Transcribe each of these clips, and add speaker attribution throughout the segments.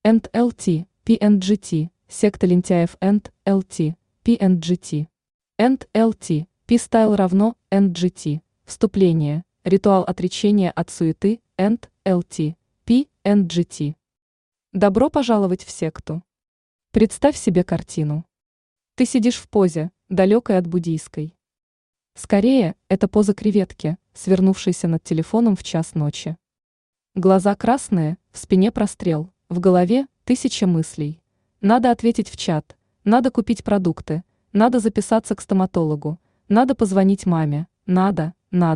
Speaker 1: NLT, PNGT, секта лентяев NLT, PNGT. NLT, P-стайл равно NGT, вступление, ритуал отречения от суеты NLT, PNGT. Добро пожаловать в секту. Представь себе картину. Ты сидишь в позе, далекой от буддийской. Скорее, это поза креветки, свернувшейся над телефоном в час ночи. Глаза красные, в спине прострел, в голове тысяча мыслей. Надо ответить в чат, надо купить продукты, надо записаться к стоматологу, надо позвонить маме, надо.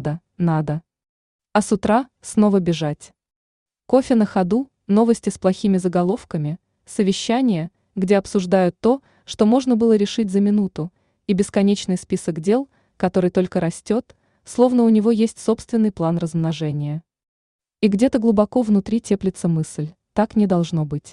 Speaker 1: А с утра снова бежать. Кофе на ходу, новости с плохими заголовками, совещание, где обсуждают то, что можно было решить за минуту, и бесконечный список дел, который только растет, словно у него есть собственный план размножения. И где-то глубоко внутри теплится мысль: так не должно быть.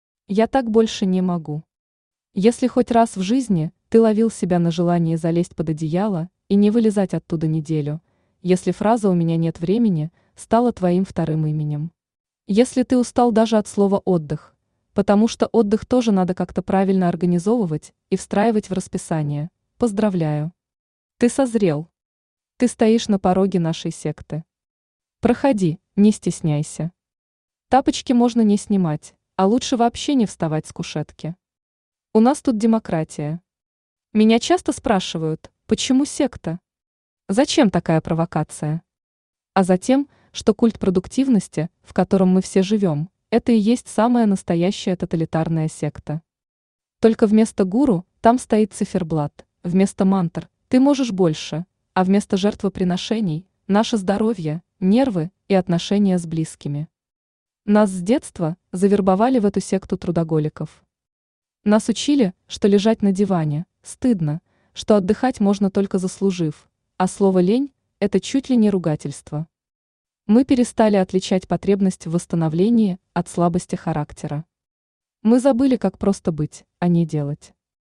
Speaker 1: Я так больше не могу. Если хоть раз в жизни ты ловил себя на желании залезть под одеяло и не вылезать оттуда неделю, если фраза «у меня нет времени» стала твоим вторым именем. Если ты устал даже от слова «отдых», потому что отдых тоже надо как-то правильно организовывать и встраивать в расписание, поздравляю. Ты созрел. Ты стоишь на пороге нашей секты. Проходи, не стесняйся. Тапочки можно не снимать, а лучше вообще не вставать с кушетки. У нас тут демократия. Меня часто спрашивают, почему секта? Зачем такая провокация? А затем, что культ продуктивности, в котором мы все живем, это и есть самая настоящая тоталитарная секта. Только вместо гуру там стоит циферблат, вместо мантр «ты можешь больше», а вместо жертвоприношений – наше здоровье, нервы и отношения с близкими. Нас с детства завербовали в эту секту трудоголиков. Нас учили, что лежать на диване стыдно, что отдыхать можно только заслужив, а слово «лень» – это чуть ли не ругательство. Мы перестали отличать потребность в восстановлении от слабости характера. Мы забыли, как просто быть, а не делать.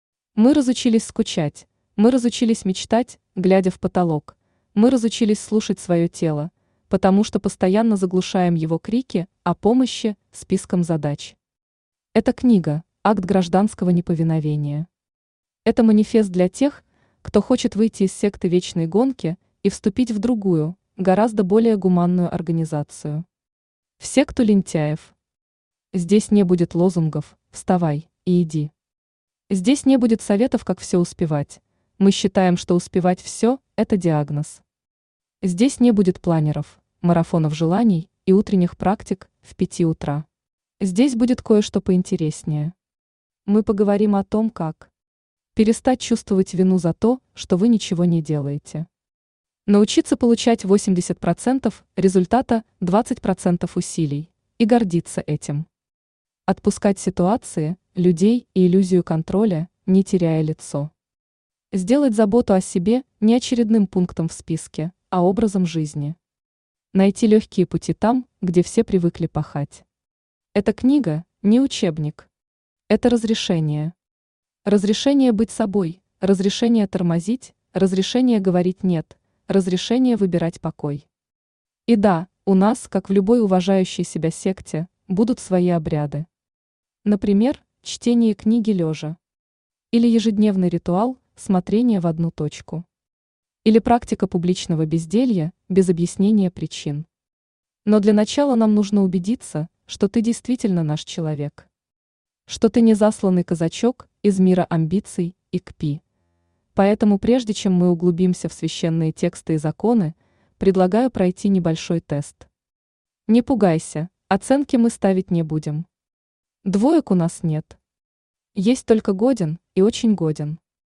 Speaker 1: Мы разучились скучать, мы разучились мечтать, глядя в потолок, мы разучились слушать свое тело, потому что постоянно заглушаем его крики о помощи списком задач. Эта книга – акт гражданского неповиновения. Это манифест для тех, кто хочет выйти из секты вечной гонки и вступить в другую, гораздо более гуманную организацию. В секту лентяев. Здесь не будет лозунгов «вставай и иди». Здесь не будет советов, как все успевать. Мы считаем, что успевать все – это диагноз. Здесь не будет планеров, марафонов желаний и утренних практик в 5 утра. Здесь будет кое-что поинтереснее. Мы поговорим о том, как перестать чувствовать вину за то, что вы ничего не делаете. Научиться получать 80% результата 20% усилий и гордиться этим. Отпускать ситуации, людей и иллюзию контроля, не теряя лицо. Сделать заботу о себе не очередным пунктом в списке, а образом жизни. Найти легкие пути там, где все привыкли пахать. Эта книга не учебник. Это разрешение. Разрешение быть собой, разрешение тормозить, разрешение говорить «нет», разрешение выбирать покой. И да, у нас, как в любой уважающей себя секте, будут свои обряды. Например, чтение книги лежа. Или ежедневный ритуал смотрения в одну точку. Или практика публичного безделья без объяснения причин. Но для начала нам нужно убедиться, что ты действительно наш человек. Что ты не засланный казачок из мира амбиций и КПИ. Поэтому прежде чем мы углубимся в священные тексты и законы, предлагаю пройти небольшой тест. Не пугайся, оценки мы ставить не будем. Двоек у нас нет. Есть только годен и очень годен.